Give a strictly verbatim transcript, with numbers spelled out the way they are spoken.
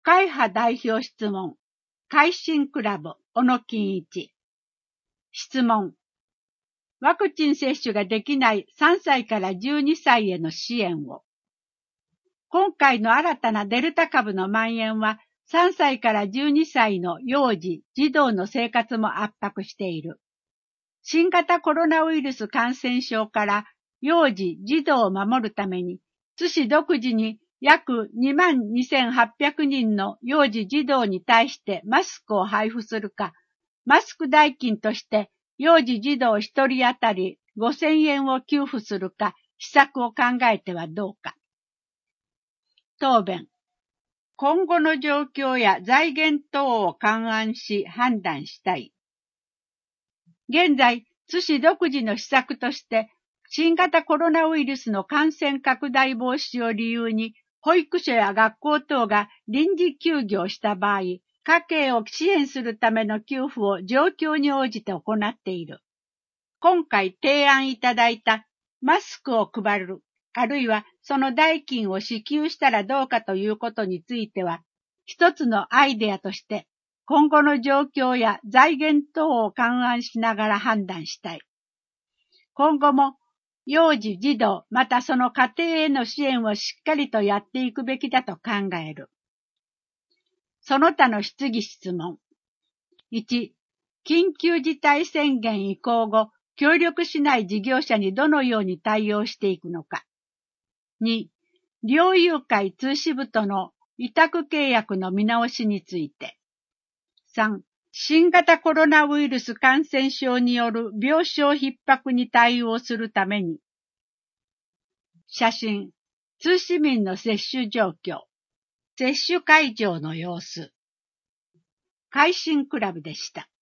会派代表質問。改心クラブ、小野金一。質問。ワクチン接種ができないさんさいからじゅうにさいへの支援を。今回の新たなデルタ株の蔓延は、さんさいからじゅうにさいの幼児、児童の生活も圧迫している。新型コロナウイルス感染症から幼児、児童を守るために、津市独自に約にまんにせんはっぴゃくにんの幼児、児童に対してマスクを配布するか、マスク代金として幼児、児童ひとり当たりごせんえんを給付するか、施策を考えてはどうか。答弁。今後の状況や財源等を勘案し判断したい。現在、津市独自の施策として、新型コロナウイルスの感染拡大防止を理由に、保育所や学校等が臨時休業した場合、家計を支援するための給付を状況に応じて行っている。今回提案いただいたマスクを配る、あるいはその代金を支給したらどうかということについては、一つのアイデアとして、今後の状況や財源等を勘案しながら判断したい。今後も幼児、児童、またその家庭への支援をしっかりとやっていくべきだと考える。その他の質疑質問。いち、緊急事態宣言移行後、協力しない事業者にどのように対応していくのか。に、猟友会通支部との委託契約の見直しについて。さん、新型コロナウイルス感染症による病床逼迫に対応するために。写真、津市民の接種状況、接種会場の様子。改心クラブでした。